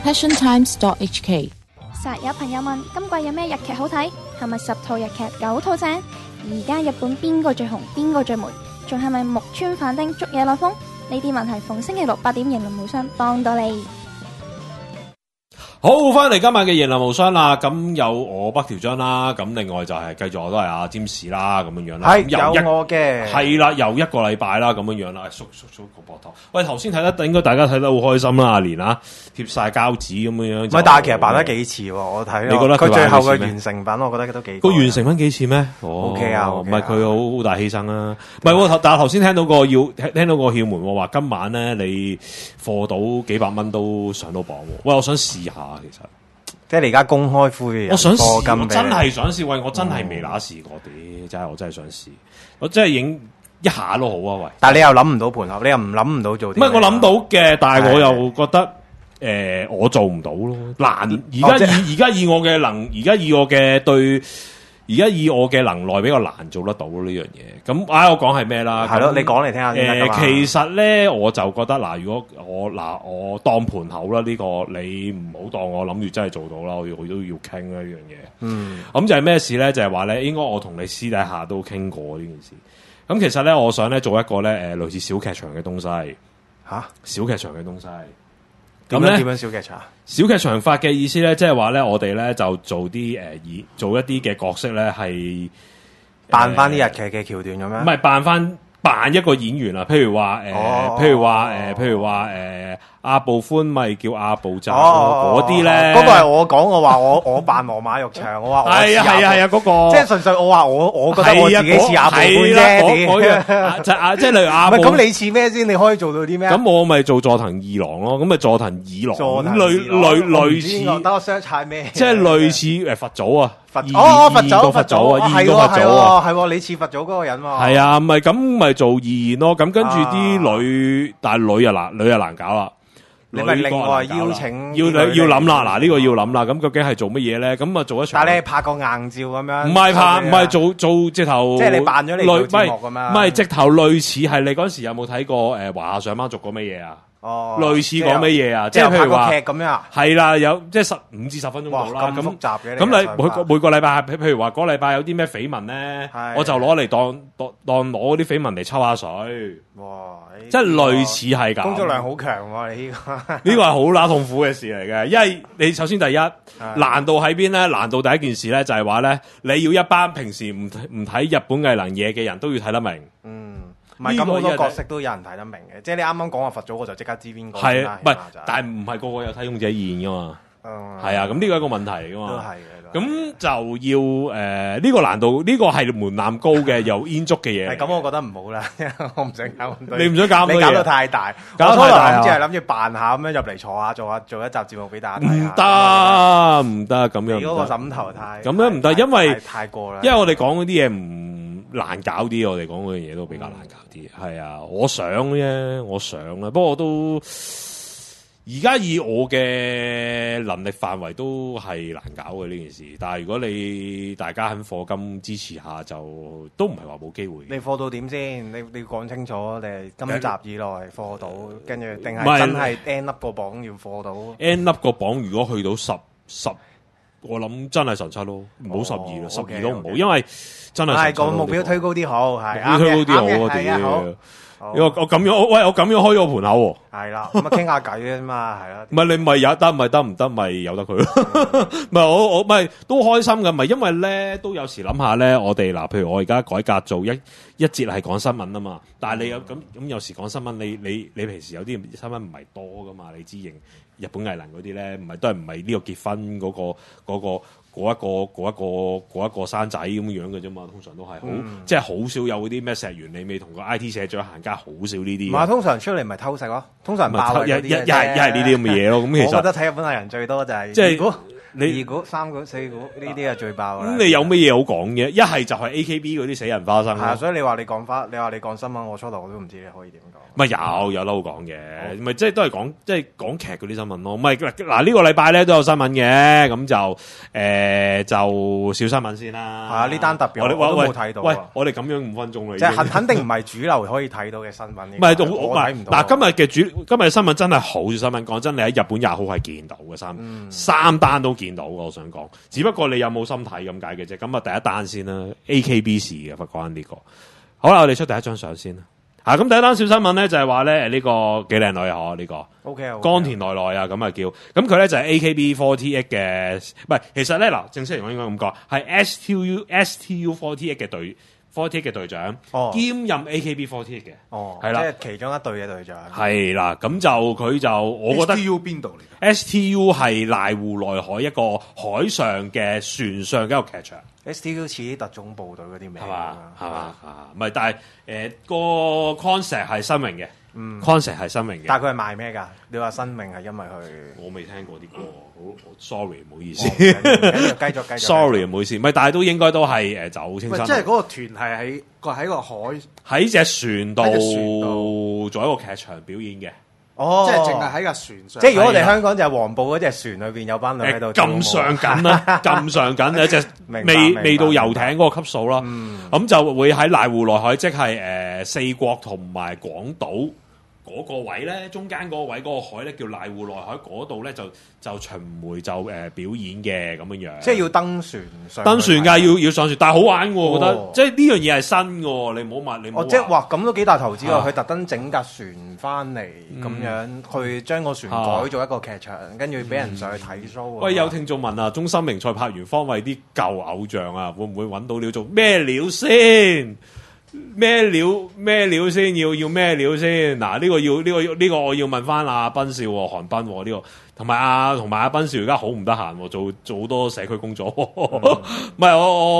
passiontimes.hk。 實有朋友問今季有咩日劇好睇？係咪10套日劇9套正？而家日本邊個最紅？邊個最霉？仲係咪木村反町捉嘢來風？呢啲問題逢星期六8點，型林無雙幫到你。 好，翻嚟今晚嘅言論無雙啦，咁有我北條章啦，咁另外就係繼續我都係阿詹士啦，咁樣樣啦， 係有我嘅， 係啦，又一個禮拜啦，咁樣樣啦，縮個膊頭。喂，頭先睇得應該大家睇得好開心啦，阿蓮啊，貼晒膠紙咁樣樣。 唔係，但係其實扮得幾似喎，我睇。你覺得佢最後嘅完成品，我覺得都幾。 個完成品幾似咩 ？OK 啊， 唔係佢好大犧牲啦。唔係，但係頭先聽到個竅門話今晚咧你貨到幾百蚊都上到榜。喂，我想試下其實。 即係你而家公開呼籲， 我想試，我真係想試。喂，我真係未乸試過啲，我真係想試。我真係影一下都好啊！喂， 但係你又諗唔到盤口，你又唔諗唔到做啲。 唔係我諗到嘅，但係我又覺得我做唔到咯，難。而家以我嘅能耐比較難做得到呢樣嘢。咁我講係咩啦？ 係咯，你講嚟聽下先。 其實咧，我就覺得嗱，如果我當盤口啦，呢個你唔好當我諗住真係做到啦，我都要傾啦呢樣嘢。咁就係咩事咧？就係話咧，應該我同你私底下都傾過呢件事。咁其實咧，我想咧做一個咧類似小劇場嘅東西。小劇場嘅東西。 咁咧點樣小劇場？ 小劇場法嘅意思咧，即係話咧，我哋咧就做啲做一啲嘅角色咧，係扮翻啲日劇嘅橋段咁樣。 唔係扮一個演員啊，譬如話阿部寬咪叫阿部贊嗰啲咧， 嗰個係我講，我扮羅馬浴場，我話係啊嗰個， 即係純粹我話我覺得我自己似阿部寬啫， 即係例如阿部。 咁你似咩先？你可以做到啲咩？ 咁我咪做佐藤二郎咯，咁咪佐藤二郎，類似。 等我 search 下咩？ 即係類似佛祖啊。 佛祖啊，係你似佛祖嗰個人喎。 係啊，咪咁咪做二言咯。咁跟住啲女，但係女又難搞啦。 你咪另外邀請要諗啦。嗱，呢個要諗啦。咁究竟係做乜嘢咧？咁啊做一場。 但係你拍個硬照咁樣。 唔係做直頭。 即係你扮咗你做節目咁樣。 唔係直頭類似係你嗰時有冇睇過華夏上班族嗰乜嘢啊？類似講乜嘢啊？即係譬如話劇咁樣。係啦，有即係5至10分鐘到啦。 咁複雜嘅。 咁你每個禮拜，譬如話嗰個禮拜有啲咩緋聞咧，我就攞嚟當攞啲緋聞嚟抽下水。哇！即係類似係咁。 工作量好強喎，你呢個。 呢個係好乸痛苦嘅事嚟嘅，因為你首先第一難度喺邊咧？難度第一件事咧就係話咧，你要一班平時唔睇日本藝能嘢嘅人都要睇得明。 唔係咁好多角色都有人睇得明嘅，即係你啱啱講話佛祖，我就即刻知邊個。 係唔係？但係唔係個個有睇勇者義彥噶嘛？係啊，咁呢個係一個問題嚟噶嘛。都係嘅。咁就要呢個難度，呢個係門檻高嘅又煙足嘅嘢。 係咁，我覺得唔好啦，我唔想搞。 你唔想搞？ 你搞到太大，搞到太大。即係諗住扮下咁樣入嚟坐下，做一集節目俾大家睇下。唔得咁樣。 你嗰個枕頭太咁樣唔得，因為太過啦。 因為我哋講嗰啲嘢唔難搞啲，我哋講嗰樣嘢都比較難搞啲。係啊，我想啦，不過我都而家以我嘅能力範圍都係難搞嘅呢件事。但係如果大家肯課金支持下，就都唔係話冇機會。 你課到點先？你講清楚，定係今集以內課到，跟住定係真係 end up 個榜要課到 ？end up 個榜如果去到10，我諗真係神7咯，唔好12啦，12都唔好，因為真係係個目標推高啲好，係推高啲好啊！我咁樣，我咁樣開咗個盤口喎。 係啦，咁啊傾下偈啫嘛，係啦。 唔係你咪有得咪得唔得咪由得佢咯？唔係我咪都開心㗎，咪因為咧都有時諗下咧，我哋嗱，譬如我而家改革做一節係講新聞啊嘛，但係你有咁有時講新聞，你平時有啲新聞唔係多噶嘛，你知認日本藝能嗰啲咧，唔係呢個結婚嗰一個生仔咁樣嘅啫嘛，通常都係好即係好少有嗰啲咩石原里美同個 IT 社長行街，好少呢啲。唔係通常出嚟咪偷食咯，通常爆一係呢啲咁嘅嘢咯。咁其實我覺得睇日本藝人最多就係即係你 2股、3股、4股呢啲係最爆啦。 咁你有乜嘢好講嘅？一係就係 AKB 嗰啲死人花生係啊，所以你話你講新聞，我初頭我都唔知你可以點講。 咪有得好講嘅，咪即係都係講即係講劇嗰啲新聞咯。咪嗱呢個禮拜咧都有新聞嘅，咁就小新聞先啦。 係啊，呢單特別我都冇睇到。 喂，我哋咁樣5分鐘啦， 即係肯定唔係主流可以睇到嘅新聞。 唔係我睇唔到。 嗱，今日嘅新聞真係好新聞。講真，你喺日本Yahoo係見到嘅三單都見到嘅。我想講，只不過你有冇心睇咁解嘅啫。咁啊，第一單先啦 ，AKB 事嘅，關呢個。好啦，我哋出第一張相先啦。咁第一單小新聞咧就係話咧呢個幾靚女啊，呢個 OK， 岡田奈奈啊，咁啊叫，咁佢咧就係 AKB48 嘅，唔係，其實咧嗱，正式嚟講應該咁講，係 STU48 嘅48嘅隊長，兼任 AKB48 嘅，係啦， 即係其中一隊嘅隊長， 係啦，咁就佢就我覺得 STU 邊度嚟 ？STU 係瀨戶內海一個海上嘅船上嘅一個劇場。 STU 似啲特種部隊嗰啲名係嘛？唔係，但係個 concept 係新穎嘅，concept 係新穎嘅。 但係佢係賣咩㗎？你話新穎係因為佢我未聽過啲歌，好 sorry 唔好意思。 繼續 sorry 唔好意思，唔係，但係都應該都係走清新。 即係嗰個團係喺個海喺隻船度做一個劇場表演嘅。 哦， 即係淨係喺架船上。 即係如果我哋香港就係黃埔嗰隻船裏邊有班女喺度咁上緊啦，咁上緊有隻未到遊艇嗰個級數啦。咁就會喺瀨戶內海，即係四國同埋廣島嗰個位咧，中間嗰個位嗰個海咧叫瀨戶內海，嗰度咧就巡迴就表演嘅咁樣樣。 即係要登船上。 登船㗎，要上船，但係好玩喎，我覺得。即係呢樣嘢係新嘅，你唔好問你。 即係話咁都幾大投資喎，佢特登整架船翻嚟咁樣，去將個船改做一個劇場，跟住俾人上去睇 show。 喂，有聽眾問啊，中森明菜拍完方為啲舊偶像啊，會唔會揾到料做咩料先？咩料先？要咩料先？嗱，呢個我要問翻阿斌少韓斌呢個，同埋阿斌少而家好唔得閒，做好多社區工作。唔係我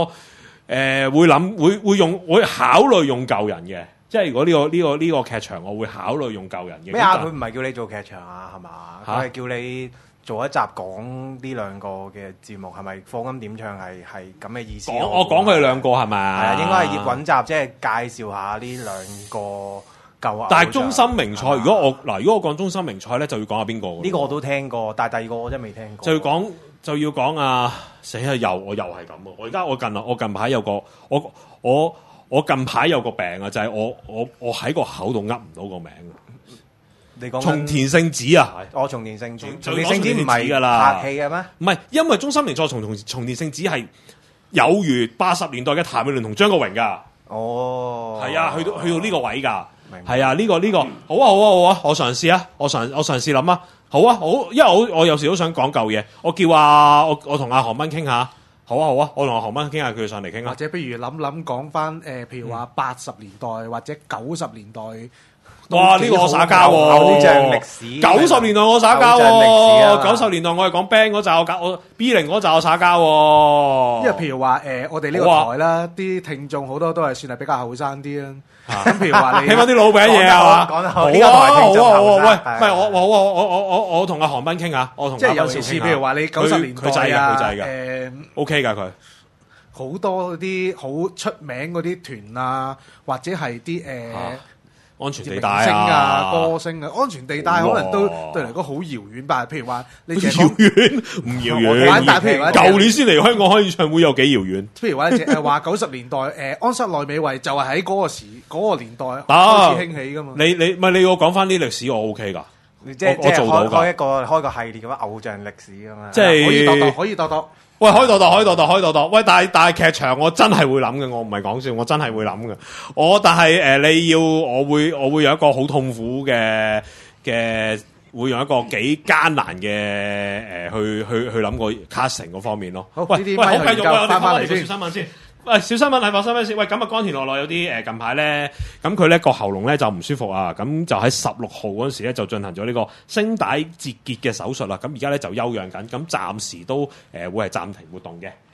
會考慮用舊人嘅，即係如果呢個劇場，我會考慮用舊人嘅。 咩啊？佢唔係叫你做劇場啊，係嘛？佢係叫你做一集講呢兩個嘅節目，係咪放音點唱係咁嘅意思？ 我講佢哋兩個係咪？係啊，應該係揾集，即係介紹下呢兩個舊啊。 但係中森明菜，如果我講中森明菜咧，就要講下邊個？呢個我都聽過，但係第二個我真係未聽過。 就要講啊！死啊！我又係咁啊！我近排有個我近排有個病啊，就係我喺個口度噏唔到個名。 你講松田聖子啊， 松田聖子，松田聖子唔係㗎啦，拍戲嘅咩？ 唔係，因為中森明菜松田聖子係有如80年代嘅譚詠麟同張國榮㗎。哦，係啊，去到呢個位㗎，係啊，呢個好啊，我嘗試啊，我嘗試諗啊，好，因為我有時都想講舊嘢，我叫我同阿韓斌傾下，好啊，我同阿韓斌傾下，佢上嚟傾啊， 或者不如諗講翻譬如話80年代或者90年代。 哇！呢個我耍家喎， 偶像歷史。 90年代我耍家喎，90年代我係講 band 嗰陣，我 B0 嗰陣我耍家喎。 因為譬如話我哋呢個台啦，啲聽眾好多都係算係比較後生啲啦。咁譬如話你聽翻啲老餅嘢係嘛？ 講得好， 好啊，喂，唔係我同阿韓斌傾下，我同即係尤其是譬如話你90年代啊， 佢制㗎，OK 㗎佢。 好多啲好出名嗰啲團啊，或者係啲安全地帶啊， 歌星啊，安全地帶可能都對嚟講好遙遠吧。譬如話你遙遠唔遙遠， 但係譬如話舊年先嚟香港開演唱會有幾遙遠？ 譬如話話90年代安室奈美惠就係喺嗰個年代開始興起噶嘛。 你我講翻啲歷史我 OK 㗎， 即係開個系列咁樣偶像歷史咁嘛。 即係可以度。 喂，開度。喂，但係劇場我真係會諗嘅，我唔係講笑，我真係會諗嘅。但係我會有一個好痛苦嘅，會用一個幾艱難嘅去諗個 casting 嗰方面咯。好，喂，繼續，我哋翻嚟小新聞先。喂，小新聞係發生咩事？喂，咁啊，岡田奈奈有啲近排咧，咁佢咧個喉嚨咧就唔舒服啊，咁就喺16號嗰陣時咧就進行咗呢個聲帶折結嘅手術啦。咁而家咧就休養緊，咁暫時都會係暫停活動嘅。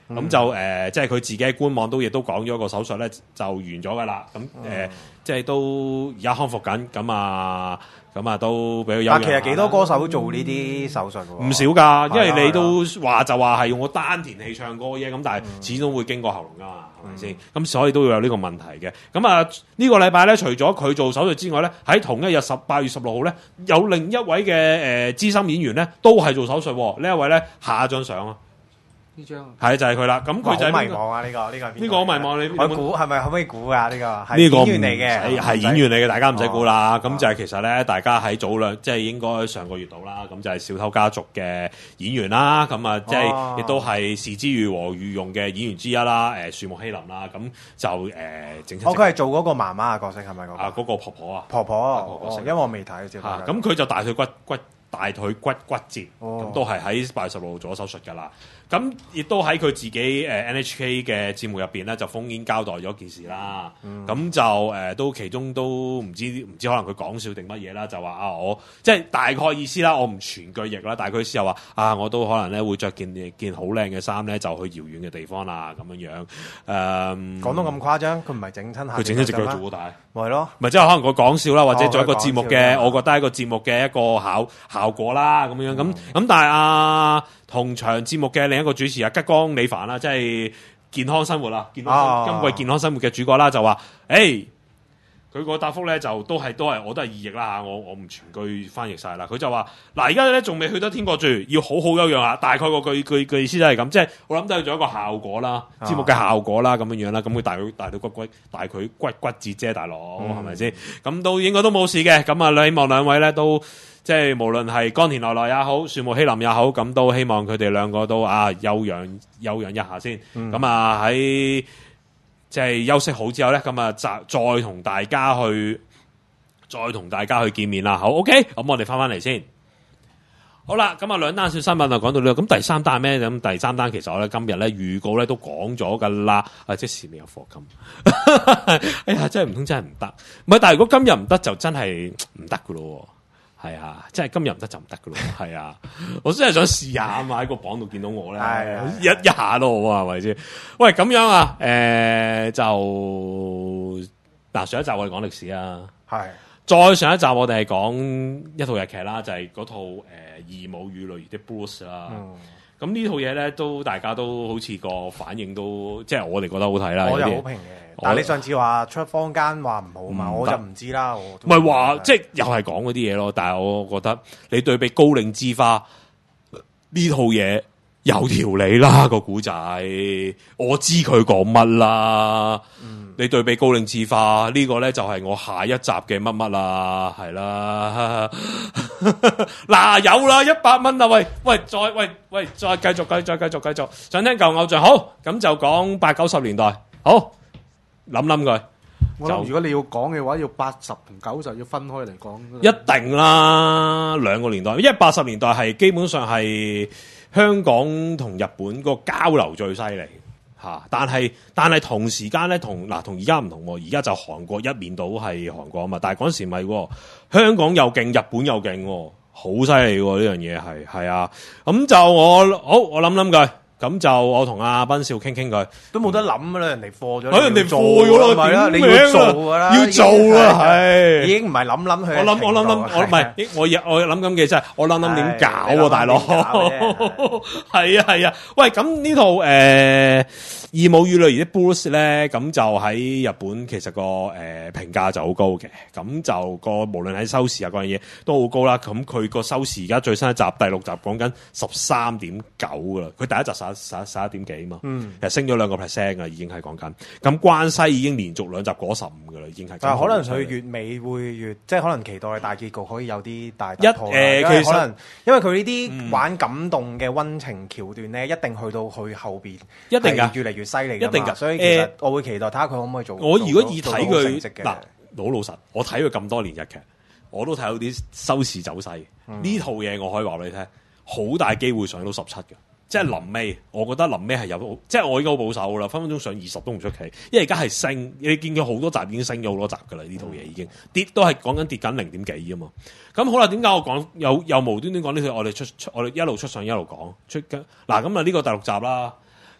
咁就即係佢自己喺官網都亦都講咗個手術咧就完咗噶啦。咁即係都而家康復緊，咁啊都俾佢休養。 但其實幾多歌手做呢啲手術喎？ 唔少㗎，因為你都話就話係用個丹田氣唱歌啫，咁但係始終會經過喉嚨㗎嘛，係咪先？咁所以都會有呢個問題嘅。咁啊呢個禮拜咧，除咗佢做手術之外咧，喺同一日8月16號咧，有另一位嘅資深演員咧，都係做手術喎。呢一位咧，下一張相啊。 呢張係就係佢啦，咁佢就好迷茫啊！呢個好迷茫，你我估係咪可唔可以估啊？呢個係演員嚟嘅， 係演員嚟嘅，大家唔使估啦。咁就係其實咧，大家喺早兩即係應該上個月度啦，咁就係小偷家族嘅演員啦。咁啊，即係亦都係是枝裕和御用嘅演員之一啦。樹木希林啦，咁就整出。 佢係做嗰個媽媽嘅角色係咪嗰個？ 啊，嗰個婆婆啊， 婆婆，因為我未睇啫。 咁佢就大腿骨折，咁都係喺8月16號做咗手術㗎啦。咁亦都喺佢自己NHK 嘅節目入邊咧，就烽煙交代咗件事啦。咁就都其中都唔知可能佢講笑定乜嘢啦，就話我即係大概意思啦，我唔全句譯啦，但係佢意思又話我都可能咧會着件好靚嘅衫咧，就去遙遠嘅地方啦咁樣樣。 講到咁誇張，佢唔係整親下， 佢整親隻腳做好大， 咪咯， 咪即係可能佢講笑啦，或者做一個節目嘅，我覺得係一個節目嘅一個效果啦咁樣咁但係同場節目嘅另一個主持吉江李凡啦，即係健康生活啦，今季健康生活嘅主角啦，就話，佢個答覆咧就都係我都係意譯啦嚇，我唔全句翻譯晒啦。佢就話嗱，而家咧仲未去得天國住，要好好休養下。大概個句意思都係咁，即係我諗都係做一個效果啦，節目嘅效果啦咁樣樣啦。咁佢大腿骨折啫，大佬係咪先？咁都應該都冇事嘅。咁啊，希望兩位咧都。即係無論係岡田奈奈也好，樹木希林也好，咁都希望佢哋兩個都休養一下先。咁喺即係休息好之後咧，咁再同大家去見面啦。好 OK， 咁我哋翻嚟先。好啦，咁兩單小新聞就講到呢度。咁第三單咩？咁第三單其實我咧今日咧預告咧都講咗噶啦。即時未有課金。哎呀，真係唔通真係唔得？唔係，但係如果今日唔得就真係唔得噶咯。係啊，即係今日唔得就唔得噶咯。係啊，我真係想試下啊嘛，喺個榜度見到我咧，一下都好啊，係咪先？喂，咁樣啊，就上一集我哋講歷史啊，係，再上一集我哋係講一套日劇啦，就係嗰套義母與女兒的 Blues 啦。咁呢套嘢咧，都大家都好似個反應都，即係我哋覺得好睇啦。 我有好評嘅，但係你上次話出坊間話唔好嘛，我就唔知啦。我唔係話即係又係講嗰啲嘢咯，但係我覺得你對比高嶺之花呢套嘢有條理啦，個古仔，我知佢講乜啦。你對比高嶺之花呢個咧就係我下一集嘅乜乜啦，係啦。嗱有啦，100蚊啦，再繼續，想聽舊偶像好，咁就講80、90年代，好諗佢。 我諗如果你要講嘅話，要80同90要分開嚟講。 一定啦，兩個年代，因為80年代係基本上係香港同日本個交流最犀利。但係同時間咧，同而家唔同，而家就韓國一面倒係韓國啊嘛，但係嗰陣時唔係，香港又勁，日本又勁，好犀利喎！呢樣嘢係啊，咁就我諗佢，咁就我同阿斌少傾佢， 都冇得諗啦，人哋貨咗， 人哋貨咗咯， 係啦，你要做噶啦， 要做啦，係， 已經唔係諗佢， 我唔係，我諗緊嘅真係，我諗點搞啊，大佬，係啊，喂，咁呢套義母與女兒的 Blues 咧，咁就喺日本其實個評價就好高嘅，咁就個無論喺收視啊嗰樣嘢都好高啦。咁佢個收視而家最新一集第6集講緊13.9噶啦，佢第一集11點幾嘛，其實升咗2%啊，已經係講緊。咁關西已經連續2集過15噶啦，已經係。但係可能佢月尾會越即係可能期待大結局可以有啲大突破。其實可能因為佢呢啲玩感動嘅溫情橋段咧，一定去到去後邊， 一定噶越嚟越犀利， 一定噶。 所以其實我會期待睇下佢可唔可以做。 我如果以睇佢嗱，老實，我睇佢咁多年日劇，我都睇到啲收視走勢。呢套嘢我可以話俾你聽，好大機會上到17嘅。即係臨尾，我覺得臨尾係有，即係我已經好保守啦，分分鐘上20都唔出奇。因為而家係升，你見佢好多集已經升咗好多集噶啦，呢套嘢已經跌都係講緊跌緊0點幾啊嘛。咁好啦，點解我講又無端端講呢套？我哋一路出相一路講出嗱，咁啊呢個第6集啦。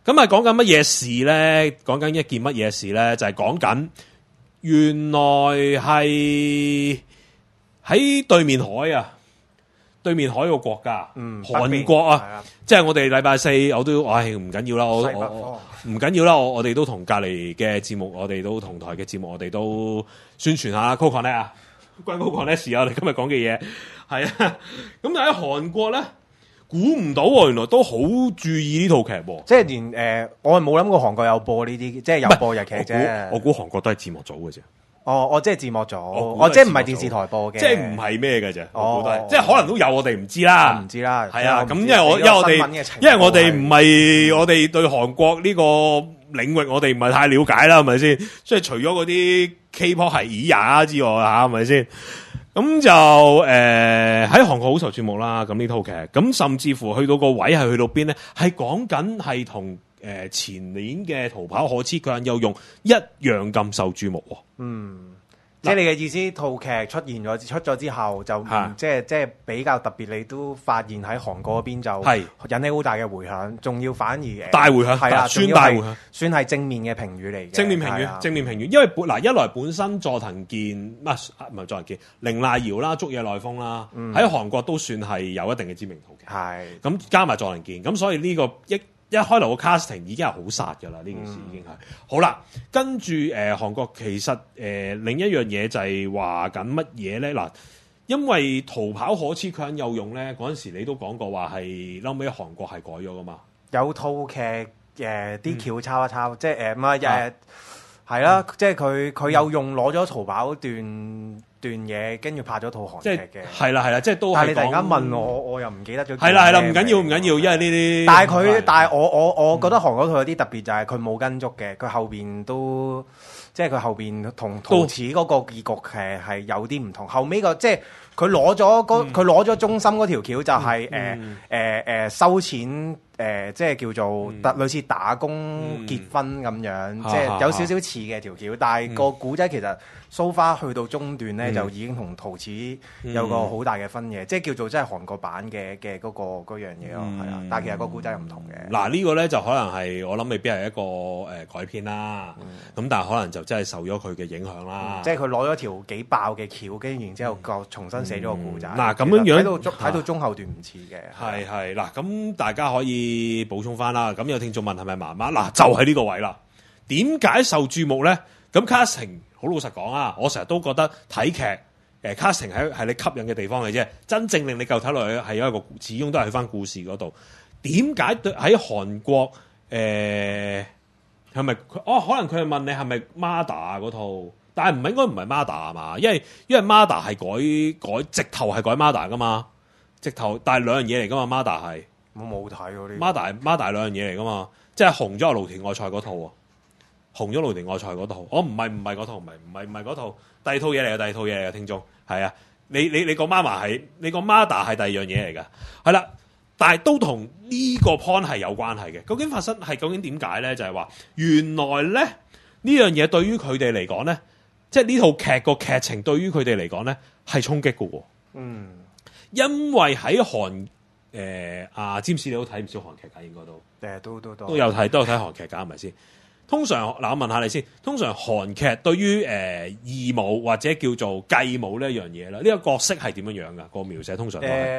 咁啊，講緊乜嘢事咧？講緊一件乜嘢事咧？就係講緊原來係喺對面海啊，對面海個國家，韓國啊，即係我哋禮拜四我都，唔緊要啦，我唔緊要啦，我哋都同隔離嘅節目，我哋都同台嘅節目，我哋都宣傳下 CoConnect 啊，關 CoConnect 事啊，我哋今日講嘅嘢係啊，咁但喺韓國咧。估唔到喎，原來都好注意呢套劇喎。 即係連我係冇諗過韓國有播呢啲，即係有播日劇啫。 我估韓國都係字幕組嘅啫。 我即係字幕組，即係唔係電視台播嘅。 即係唔係咩嘅啫？即係可能都有，我哋唔知啦。 唔知啦。 係啊，咁因為我哋唔係我哋對韓國呢個領域，我哋唔係太了解啦，係咪先？即係除咗嗰啲 K-pop 係咿呀之外嚇，係咪先？咁就喺韓國好受注目啦。咁呢套劇，咁甚至乎去到個位係去到邊咧？係講緊係同前年嘅《逃跑可恥佢又用一樣咁受注目。 即係你嘅意思，套劇出咗之後就即係比較特別，你都發現喺韓國嗰邊就引起好大嘅迴響，仲要反而大迴響，係啦，算大迴響， 算係正面嘅評語嚟嘅。正面評語，因為一來本身佐藤健唔係佐藤健，綾瀨遙啦，竹野內豐啦，喺韓國都算係有一定嘅知名度嘅。係咁加埋佐藤健，咁所以呢個一開頭個 casting 已經係好殺㗎啦，呢件事已經係好啦。跟住韓國其實另一樣嘢就係話緊乜嘢咧？嗱，因為逃跑可恥佢有用咧，嗰陣時你都講過話係後尾韓國係改咗㗎嘛。有套劇啲橋抄一抄，即係唔係係啦，即係佢有用攞咗逃跑段嘢，跟住拍咗套韓劇嘅， 係啦，即係都係。 但係你突然間問我又唔記得咗。 係啦，唔緊要，因為呢啲。 但係我覺得韓國套有啲特別，就係佢冇跟足嘅，佢後邊都即係佢後邊同陶瓷嗰個結局係有啲唔同。後尾個即係佢攞咗中心嗰條橋，就係收錢。即係叫做類似打工結婚咁樣，即係有少少似嘅條橋，但係個古仔其實 so far 去到中段咧，就已經同陶瓷有個好大嘅分野，即係叫做真係韓國版嘅嗰樣嘢咯，係啊，但係其實個古仔唔同嘅。 嗱呢個咧就可能係我諗未必係一個改編啦，咁但係可能就真係受咗佢嘅影響啦。 即係佢攞咗條幾爆嘅橋，跟住然之後重新寫咗個古仔。 嗱咁樣睇到中後段唔似嘅。 係嗱，咁大家可以補充翻啦。咁有聽眾問係咪媽媽？嗱，就喺呢個位啦。點解受注目咧？咁 casting 好老實講啊，我成日都覺得睇劇casting 係你吸引嘅地方嘅啫。真正令你夠睇落去係有一個始終都係去翻故事嗰度。點解喺韓國係咪？可能佢係問你係咪 Mother 嗰套，但係應該唔係 Mother 啊嘛？因為 Mother 係改直頭係改 Mother 噶嘛，直頭但係兩樣嘢嚟噶嘛 Mother 係。 我冇睇嗰啲。 Mother 兩樣嘢嚟噶嘛，即係紅咗蘆田愛菜嗰套啊，紅咗蘆田愛菜嗰套，我唔係嗰套，唔係嗰套，第二套嘢嚟嘅，聽眾係啊，你個 Mama 係，你個 Mother 係第二樣嘢嚟噶，係啦，但係都同呢個 point 係有關係嘅。究竟點解咧？就係話原來咧呢樣嘢對於佢哋嚟講咧，即係呢套劇個劇情對於佢哋嚟講咧係衝擊嘅喎。因為喺詹士你都睇唔少韓劇㗎，應該都有睇韓劇㗎，係咪先？通常嗱，我問下你先。通常韓劇對於義母或者叫做繼母呢一樣嘢啦，呢個角色係點樣樣㗎？個描寫通常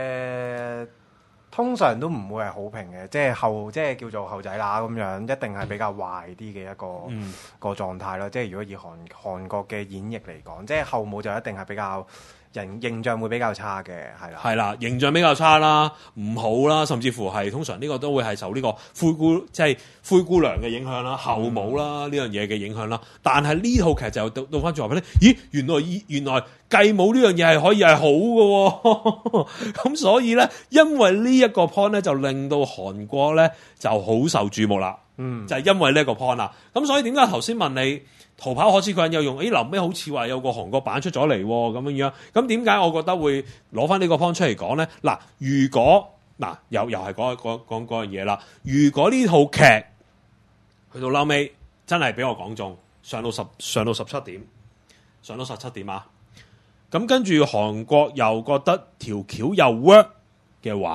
都唔會係好評嘅，即係叫做後仔乸咁樣，一定係比較壞啲嘅一個狀態啦。即係如果以韓國嘅演繹嚟講，即係後母就一定係比較。形象會比較差嘅，係啦，形象比較差啦，唔好啦，甚至乎係通常呢個都會係受呢個灰姑娘嘅影響啦，後母啦呢樣嘢嘅影響啦。但係呢套劇就到翻轉話俾你，咦，原來繼母呢樣嘢係可以係好嘅，咁所以咧，因為呢一個 point 咧，就令到韓國咧就好受注目啦。就係因為呢一個 point 啦。咁所以點解頭先問你？逃跑可恥佢有用，臨尾好似話有個韓國版出咗嚟咁樣，咁點解我覺得會攞翻呢個 point 出嚟講咧？嗱，如果又係講嗰樣嘢啦，如果呢套劇去到後尾真係俾我講中，上到17點啊，咁跟住韓國又覺得條橋又 work 嘅話，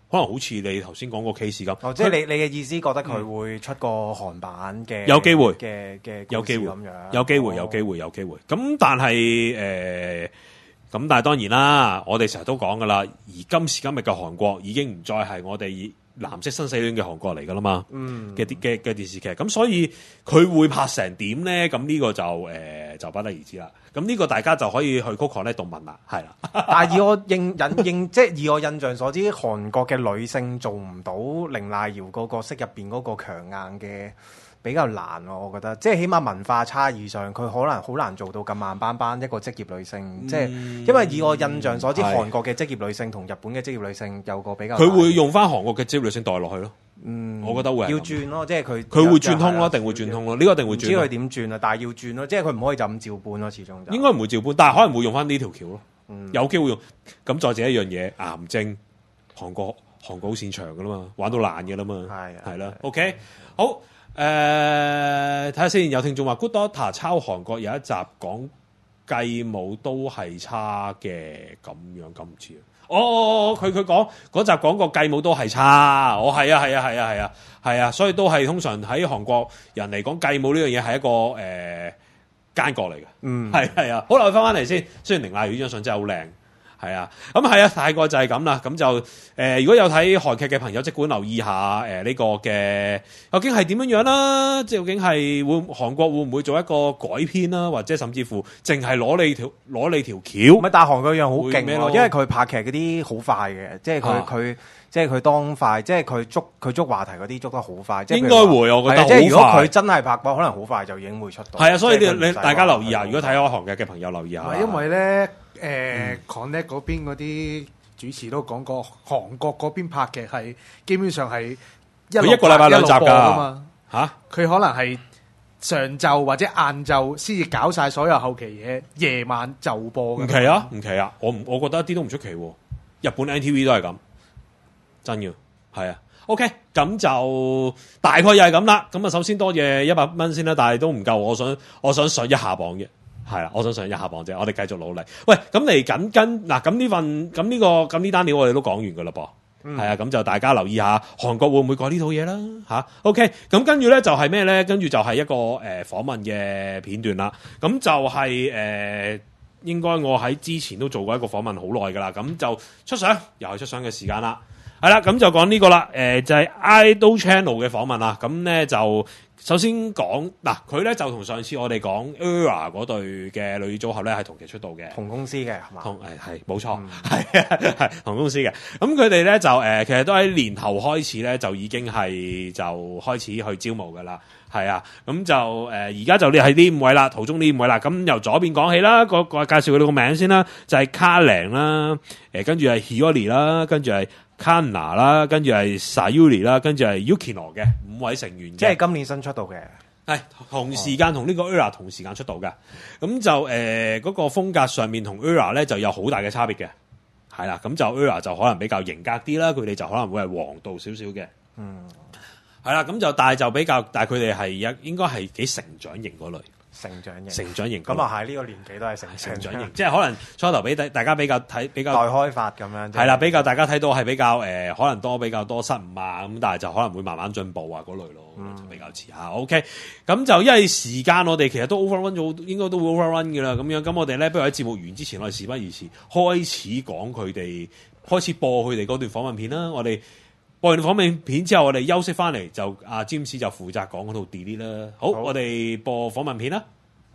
可能好似你頭先講個 case 咁。 哦，即係你嘅意思覺得佢會出個韓版嘅有機會嘅有機會咁樣， 有機會有機會有機會。咁但係咁但係當然啦，我哋成日都講噶啦，而今時今日嘅韓國已經唔再係我哋以藍色生死戀嘅韓國嚟噶啦嘛，嘅電視劇，咁所以佢會拍成點咧？咁呢個就不得而知啦。咁呢個大家就可以去 Google 呢度問啦，係啦。 但係以我即係以我印象所知，韓國嘅女性做唔到綾瀨遙個角色入邊嗰個強硬嘅。比較難咯，我覺得，即係起碼文化差異上，佢可能好難做到咁硬邦邦一個職業女性。即係因為以我印象所知，韓國嘅職業女性同日本嘅職業女性有個比較。 佢會用翻韓國嘅職業女性代落去咯。我覺得會要轉咯，即係佢會轉通咯，一定會轉通咯。呢個一定會轉。唔知佢點轉啊？但係要轉咯，即係佢唔可以就咁照搬咯，始終就。 應該唔會照搬，但係可能會用翻呢條橋咯。有機會用。咁再者一樣嘢，癌症，韓國好擅長噶啦嘛，玩到爛嘅啦嘛。係啦。OK， 好。睇下先，有聽眾話 Good Daughter 抄韓國有一集講繼母都係差嘅，咁唔知啊。佢講嗰集講個繼母都係差，係啊，所以都係通常喺韓國人嚟講，繼母呢樣嘢係一個奸角嚟嘅。係啊，好啦，我翻嚟先。雖然綾瀨遙呢張相真係好靚。係啊，大概就係咁啦。咁就如果有睇韓劇嘅朋友，即管留意下呢個嘅究竟係點樣啦？即係究竟係韓國會唔會做一個改編啦，或者甚至乎淨係攞你條橋？ 唔係，但係韓國樣好勁咯，因為佢拍劇嗰啲好快嘅，即係佢即係佢當快，即係佢捉話題嗰啲捉得好快。應該會，我覺得。 即係如果佢真係拍過，可能好快就已經會出到。 係啊，所以你大家留意下，如果睇開韓劇嘅朋友留意下。 因為咧。Connect 嗰邊嗰啲主持都講過，韓國嗰邊拍劇係基本上係一個禮拜2集㗎嘛嚇，佢可能係上晝或者晏晝先至搞晒所有後期嘢，夜晚就播嘅。 唔奇啊！我覺得一啲都唔出奇喎。日本 NTV 都係咁，真嘅係啊。OK， 咁就大概又係咁啦。咁啊，首先多謝100蚊先啦，但係都唔夠，我想上一下榜嘅。係啦，我想上一下榜啫，我哋繼續努力。喂，咁嚟緊咁呢單料我哋都講完噶啦噃，係啊，咁就大家留意下韓國會唔會改呢套嘢啦吓。OK， 咁跟住咧就係咩咧？跟住就係一個訪問嘅片段啦。咁就係應該我喺之前都做過一個訪問好耐噶啦。咁就出相，又係出相嘅時間啦。係啦，咁就講呢個啦。就係 Idol Channel 嘅訪問啦。咁咧就。首先講嗱，佢咧就同上次我哋講 ERA 嗰隊嘅女組合咧係同期出道嘅， 同公司嘅係嘛？ 係冇錯，係同公司嘅。咁佢哋咧就其實都喺年頭開始咧就已經係就開始去招募噶啦，係啊。咁就而家就係呢5位啦，途中呢5位啦。咁由左邊講起啦，個介紹佢哋個名先啦，就係卡玲啦，跟住係 Hyori 啦，跟住係Kana 啦，跟住係 Sayuri 啦，跟住係 Yukino 嘅5位成員， 即係今年新出道嘅， 係同時間同呢個 ERA 同時間出道嘅，咁就嗰個風格上面同 ERA 咧就有好大嘅差別嘅，係啦，咁就 ERA 就可能比較型格啲啦，佢哋就可能會係黃道少少嘅，係啦，咁就但係佢哋係應該係幾成長型嗰類。成長型咁啊，係呢個年紀都係成長型， 即係可能初頭俾大家比較待開發咁樣， 係啦，比較大家睇到係比較可能比較多失誤啊，咁但係就可能會慢慢進步啊嗰類咯，就比較遲下。OK， 咁就因為時間我哋其實都 overrun 咗，應該都會 overrun 嘅啦。咁樣咁我哋咧不如喺節目完之前，我哋事不宜遲，開始播佢哋嗰段訪問片啦。我哋播完訪問片之後，我哋休息翻嚟就阿 James 就負責講嗰套 delete 啦。好，我哋播訪問片啦。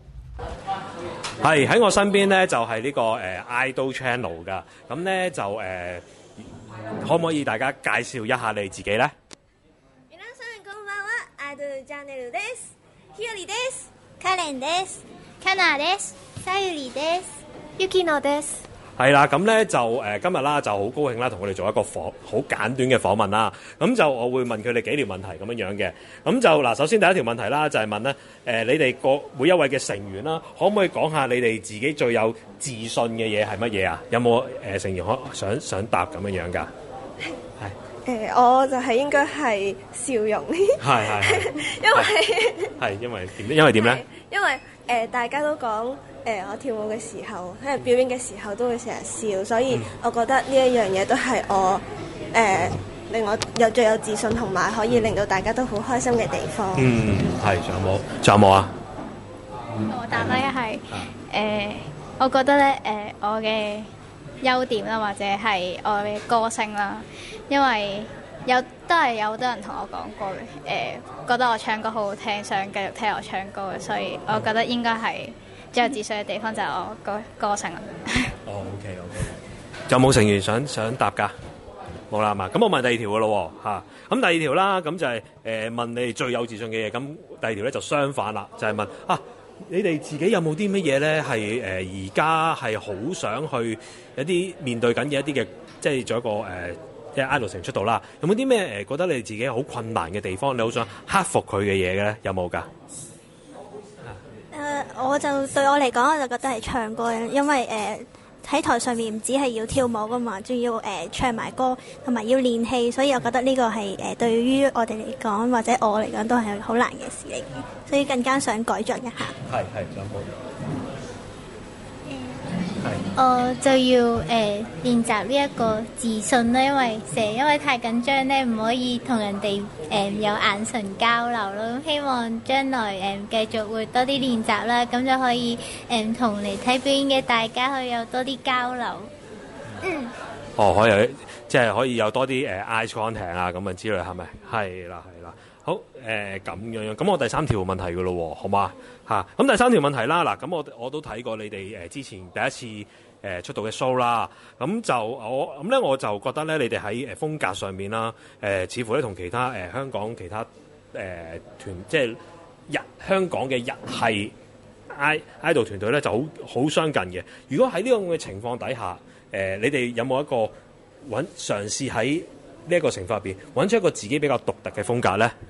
係喺我身邊咧，就係呢個Idol Channel 噶。咁咧就可唔可以大家介紹一下你自己咧？ 皆さんこんばんは、Idol Channel です。Hyoriです。Karenです。Kanaです。Sayuriです。Yukinoです。 係啦，咁咧就今日啦，就好高興啦，同佢哋做一個好簡短嘅訪問啦。咁就我會問佢哋幾條問題咁樣嘅。咁就嗱，首先第一條問題啦，就係問咧你哋每一位嘅成員啦，可唔可以講下你哋自己最有自信嘅嘢係乜嘢啊？有冇成員想答咁樣樣㗎？係我就係應該係笑容。係因為點咧？ 因為大家都講。我跳舞嘅時候，喺表演嘅時候都會成日笑，所以我覺得呢一樣嘢都係我令我最有自信，同埋可以令到大家都好開心嘅地方。 係，仲有冇啊？ 我答咧係我覺得咧我嘅優點啦，或者係我嘅歌聲啦，因為都係有好多人同我講過覺得我唱歌好好聽，想繼續聽我唱歌嘅，所以我覺得應該係最有自信嘅地方就係我歌聲啦。 OK。仲有冇成員想答㗎？冇啦嘛，咁我問第二條嘅咯喎，咁第二條啦，咁就係問你哋最有自信嘅嘢，咁第二條咧就相反啦，就係問你哋自己有冇啲乜嘢咧係而家係好想去一啲面對緊嘅一啲嘅，即係做一個即係 idol 成出道啦，有冇啲咩覺得你哋自己好困難嘅地方，你好想克服佢嘅嘢嘅咧？有冇㗎？ 我就對我嚟講，我就覺得係唱歌，因為喺台上面唔止係要跳舞噶嘛，仲要唱埋歌，同埋要練氣，所以我覺得呢個係對於我哋嚟講，或者我嚟講都係好難嘅事嚟嘅，所以更加想改進一下。 係，仲有冇？ 我就要練習呢一個自信啦，因為太緊張咧，唔可以同人哋有眼神交流咯。希望將來繼續會多啲練習啦，咁就可以同嚟睇表演嘅大家可以有多啲交流。 可以即係可以有多啲eye contact 啊咁啊之類，係咪？係啦。好咁樣，咁我第三條問題㗎咯喎，好嘛嚇？咁第三條問題啦，嗱，咁我都睇過你哋之前第一次出道嘅 show 啦，咁就我就覺得咧，你哋喺風格上面啦，似乎咧同其他香港其他團，即係香港嘅日系 idol 團隊咧，就好相近嘅。如果喺呢個咁嘅情況底下，你哋有冇一個嘗試喺呢一個情況入邊揾出一個自己比較獨特嘅風格咧？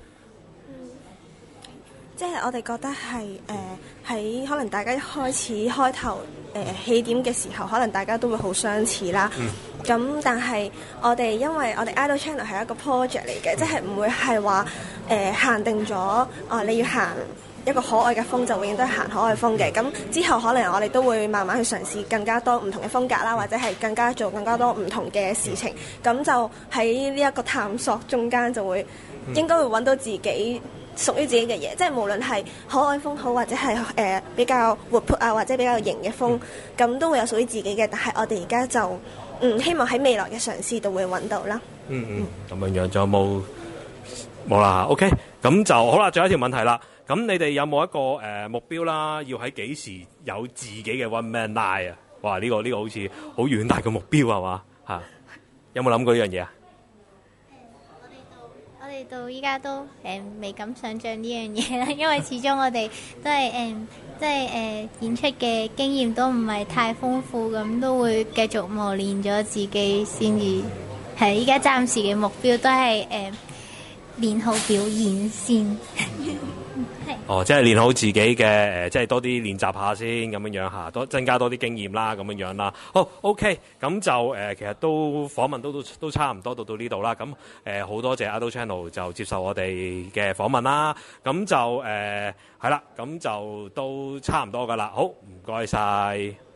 即係我哋覺得係喺可能大家一開頭起點嘅時候，可能大家都會好相似啦。咁但係因為我哋 Idol Channel 係一個 project 嚟嘅，即係唔會係話限定咗你要行一個可愛嘅風就永遠都係行可愛風嘅。咁之後可能我哋都會慢慢去嘗試更加多唔同嘅風格啦，或者係做更加多唔同嘅事情。咁就喺呢一個探索中間就會應該會揾到自己屬於自己嘅嘢，即係無論係可愛風好，或者係比較活潑啊，或者比較型嘅風，咁都會有屬於自己嘅。但係我哋而家就希望喺未來嘅嘗試度會揾到啦。 咁樣仲有冇啦 ？OK，咁就好啦。最後一條問題啦。咁你哋有冇一個目標啦？要喺幾時有自己嘅 One Man Line 啊？哇！呢個好似好遠大嘅目標係嘛？有冇諗過呢樣嘢啊？ 我哋到依家都未敢想像呢樣嘢啦，因為始終我哋都係即係演出嘅經驗都唔係太豐富，咁都會繼續磨練咗自己先至係。依家暫時嘅目標都係練好表演先。 即係練好自己嘅即係多啲練習下先咁樣嚇，增加多啲經驗啦咁樣啦。好 OK，咁就其實都訪問都差唔多到呢度啦。咁好多謝 Idol Channel 就接受我哋嘅訪問啦。咁就係啦，咁就都差唔多噶啦。好，唔該晒。